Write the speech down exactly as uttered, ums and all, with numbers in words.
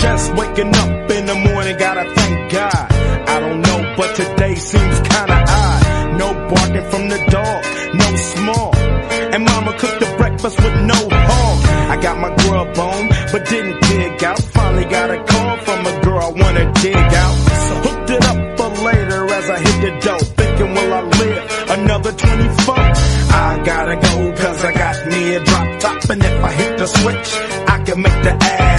Just waking up in the morning, gotta thank God. I don't know, but today seems kinda odd. No barking from the dog, no small. And mama cooked the breakfast with no hog. I got my grub on, but didn't dig out. Finally got a call from a girl I wanna dig out. So hooked it up for later as I hit the dough. Thinking, will I live another twenty-four? I gotta go, cause I got me a drop top. And if I hit the switch, I can make the ass